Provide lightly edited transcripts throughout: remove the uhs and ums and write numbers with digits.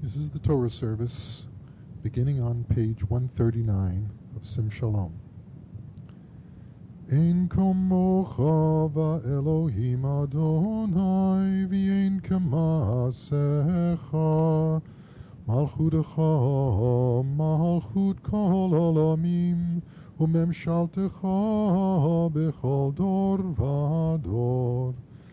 This is the Torah service beginning on page 139 of Sim Shalom. Ein kamocha va'Elohim Adonai v'ein kamasecha malchutecha malchut kol olamim umemshaltecha bechol dor v'dor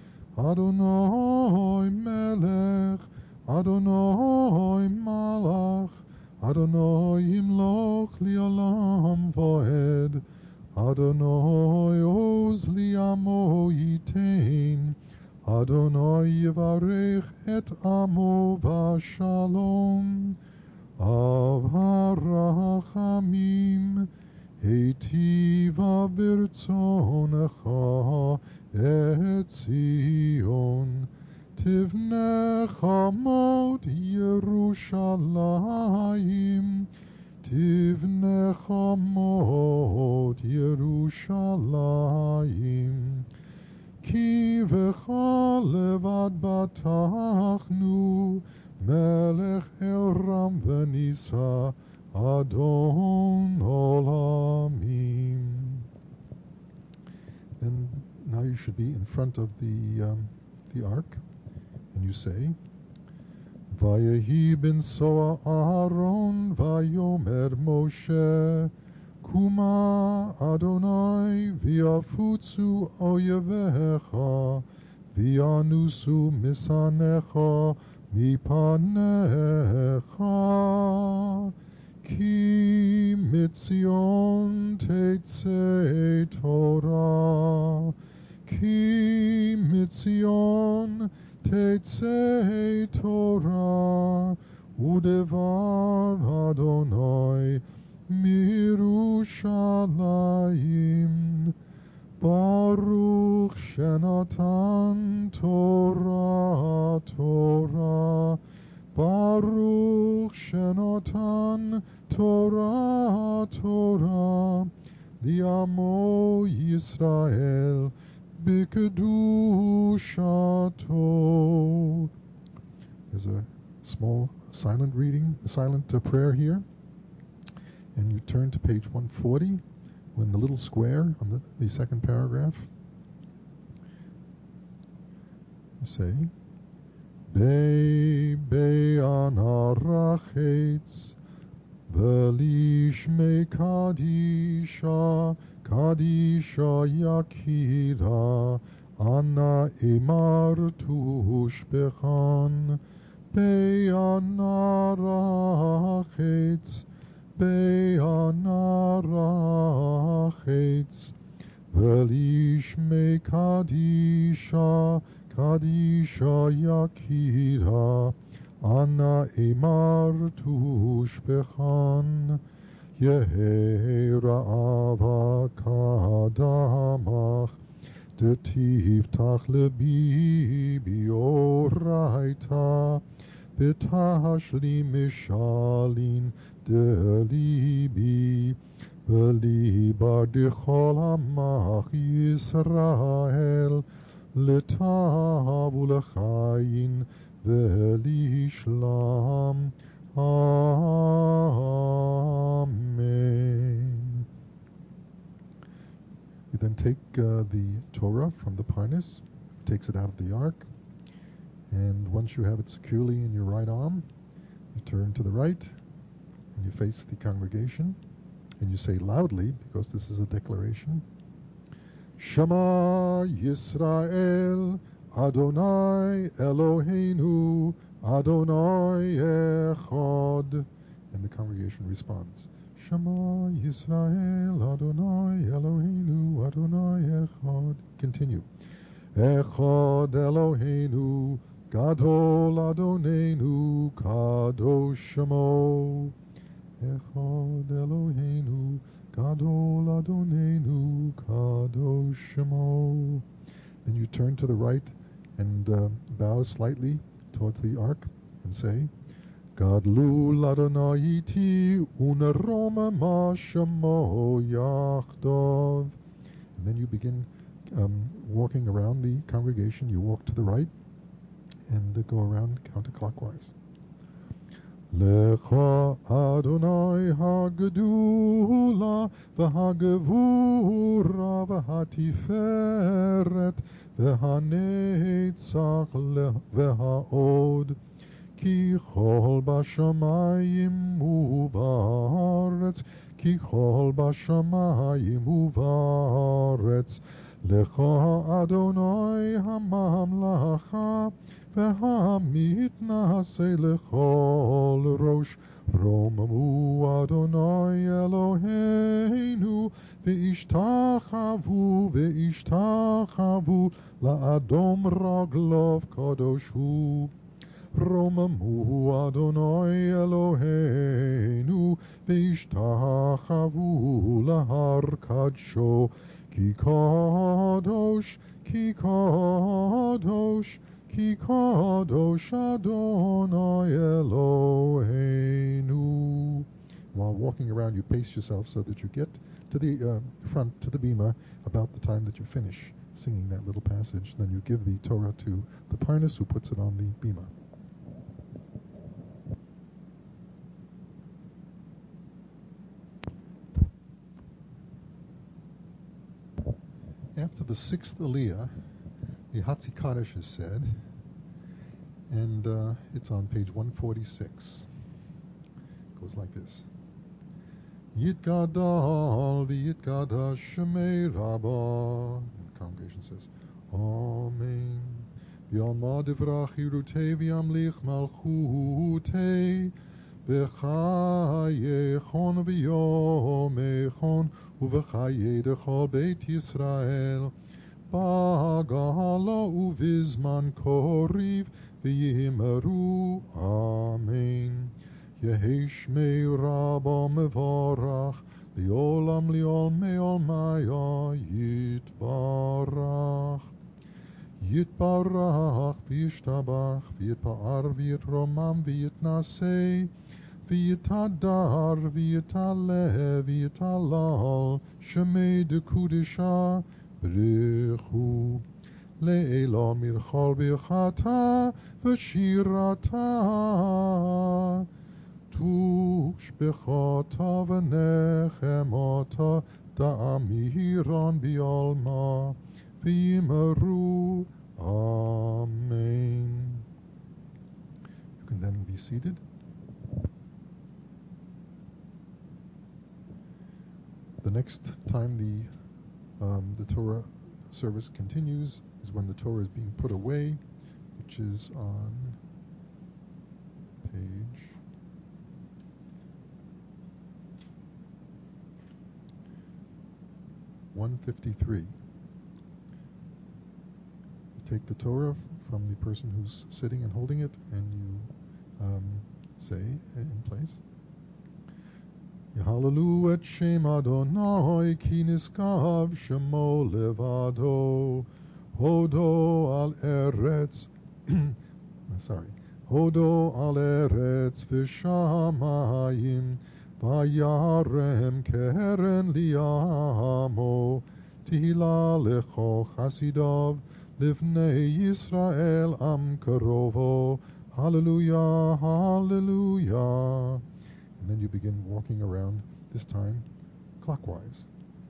Adonai melech Adonai malach Adonai yimloch li'olam va'ed Adonai oz li'amo yitein Adonai yivarech et amo v'shalom Av harachamim heitiva b'rtzonecha et Zion Tivne chamot Yerushalayim Tivne chamot Yerushalayim Ki v'cha levad batachnu Melech Eram v'nisa Adon olamim. And now you should be in front of the ark, and you say, Vayehi ben soa Aaron vayomer Moshe Kuma Adonai viafutsu oyevecha vianusu misanecha mipanecha ki mitzion tetzei Torah Ki mitzion tetzei Torah udevar Adonai mirushalayim Baruch shenatan Torah Torah Baruch shenatan Torah Torah li'amo Yisrael B'kedushato. There's a small silent reading, a silent prayer here. And you turn to page 140, when the little square on the second paragraph. You say, Be'anarachetz V'lishmei kadisha Kadisha Yakira Anna Emar Tushbechan Be'anarachetz Be'anarachetz V'lishmei Kadisha Kadisha Yakira Anna Emar Tushbechan Yehi ra'ava kadamach Detivtach lebi bioraita Betashli mishalin delibi Belibar dechol hamach Yisrael Letav ulechayin velishlam Amen. You then take the Torah from the Parnis, takes it out of the ark, and once you have it securely in your right arm, you turn to the right, and you face the congregation, and you say loudly, because this is a declaration, Shema Yisrael, Adonai Eloheinu, Adonai Echad. And the congregation responds, Shema Yisrael, Adonai Eloheinu, Adonai Echad. Continue. Echad Eloheinu, Gadol Adonenu, Kadosh Shemo. Echad Eloheinu, Gadol Adonenu, Kadosh Shemo. Then you turn to the right and bow slightly towards the ark and say, Gadlul Adonai iti uneroma ma shemo yachdav. And then you begin walking around the congregation. You walk to the right and go around counterclockwise. Lecha Adonai hagedula v'hagevura v'hatiferet v'hanetzach v'haod ki chol b'shamayim u'ba'aretz ki chol b'shamayim u'ba'aretz Lecha Adonai hamamlacha והמתנשא לכל ראש רוממו אדוני אלוהינו וישתחוו לאדום רגליו קדוש הוא רוממו אדוני אלוהינו וישתחוו להר קדשו כי קדוש Ki kadosh Adonai Eloheinu. While walking around, you pace yourself so that you get to the front, to the bima, about the time that you finish singing that little passage. Then you give the Torah to the Parnas, who puts it on the bima. After the sixth Aliyah, the Hatzikadosh is said, and it's on page 146. It goes like this. Yitgadal v'yitgadash shemei Rabbah. The congregation says, Amen. V'yalma divrach hirutei v'yamlich malchutei v'chayechon v'yomechon uv'chayei dechol beit Yisrael Bagala uvizman koriv v'yimeru Amen. Yehi shmei Rabba mevarach li'olam li'ol maya yitbarach. Yitbarach v'yishtabach v'yitpa'ar v'yitromam v'yitnasei v'yitadar v'yitaleh v'yitalal shemei dekudisha B'richu le'ela mirchal b'chata v'shirata tush b'chata v'nechemata da'amiran bi'alma v'yimeru Amen. You can then be seated. The next time the Torah service continues is when the Torah is being put away, which is on page 153. You take the Torah from the person who's sitting and holding it, and you say in place, Yahalalu et Shem Adonai ki niskav shemo levado hodo al eretz hodo al eretz v'shamayim vayarem keren liamo tihila lecho chasidav livnei Yisrael am karovo hallelujah hallelujah. And then you begin walking around, this time clockwise.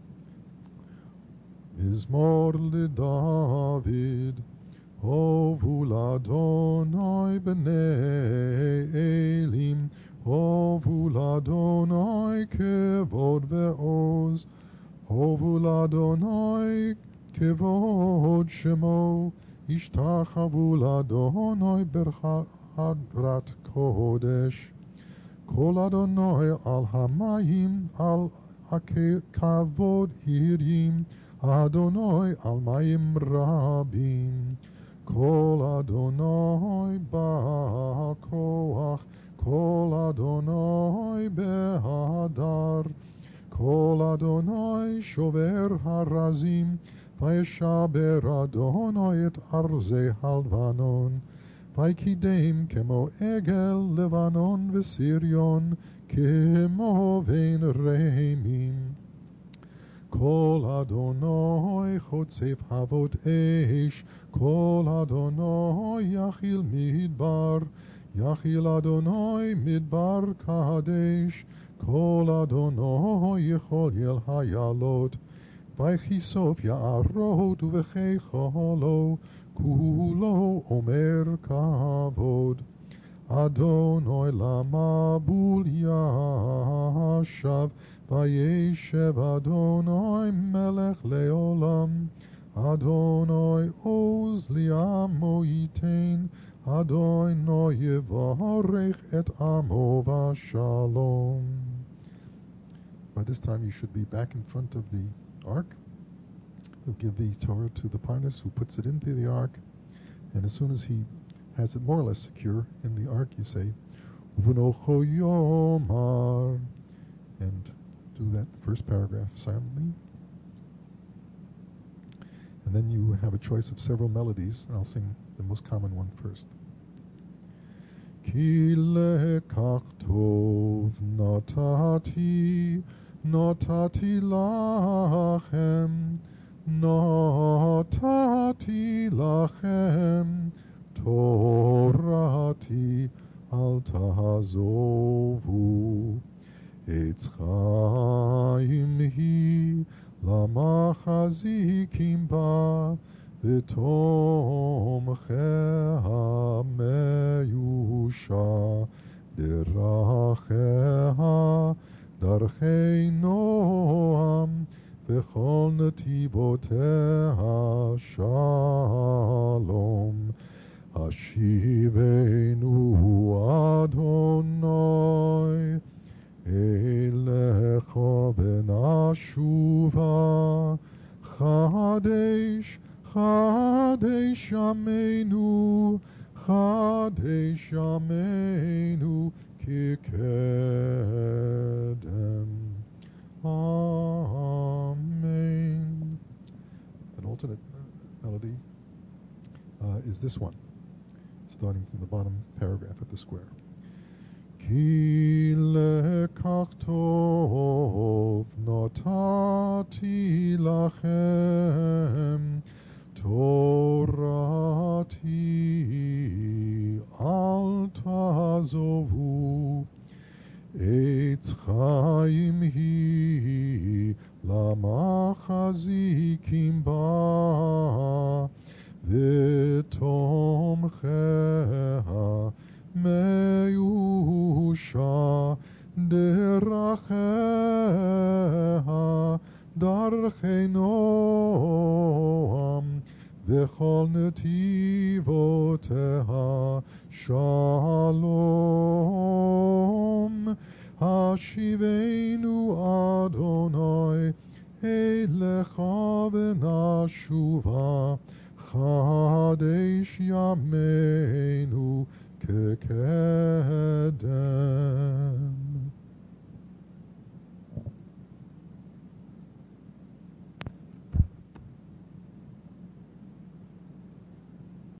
Mizmor leDavid, hovu l'Adonai b'nei Elim, hovu l'Adonai kevod ve'oz, hovu l'Adonai kevod shemo, ishtachavu l'Adonai berchadrat kodesh. Kol Adonai al hamayim al kavod hirim Adonai al mayim rabim Kol Adonai ba'koach Kol Adonai behadar Kol Adonai shover harazim Vayeshaber Adonai et arze halvanon Vaikidem kemo egel Levanon v'Sirion kemo vein reimim. Kol Adonai chotzef havot eish, Kol Adonai yachil midbar, Yachil Adonai midbar kadesh, kol Adonai yechol yel hayalot, vaychisof ya'arot uvechecholo, kulo omer kavod. Adonai lama bul yashav, vayeshev Adonai melech leolam. Adonai oz li'amo yitain, Adonai yevarech et amo v'shalom. By this time you should be back in front of the ark. You'll give the Torah to the Parnas, who puts it into the ark, and as soon as he has it more or less secure in the ark, you say, V'nocho yomar, and do that first paragraph silently. And then you have a choice of several melodies, and I'll sing the most common one first. Ki lekach tov notati, notati lachem, notati lachem, Torati al tazovu, Eitz chaim hi lama chazikim ba, v'tomcheha meyusha, deracheha darchei noam, v'chol netivoteha shalom. Hashivenu Adonai elecha v'nashuva, Chadesh, Chadesh Yameinu, Chadesh Yameinu kikedem. Amen. An alternate melody is this one, starting from the bottom paragraph at the square. Ki lekach tov notati lachem, Torati al tazovu, Eitz chaim hi lama chazikim ba, v'tomcheha meyusha, deracheha darchei noam, v'chol netivoteha shalom. Hashivenu Adonai elecha v'nashuva, Chadesh Yameinu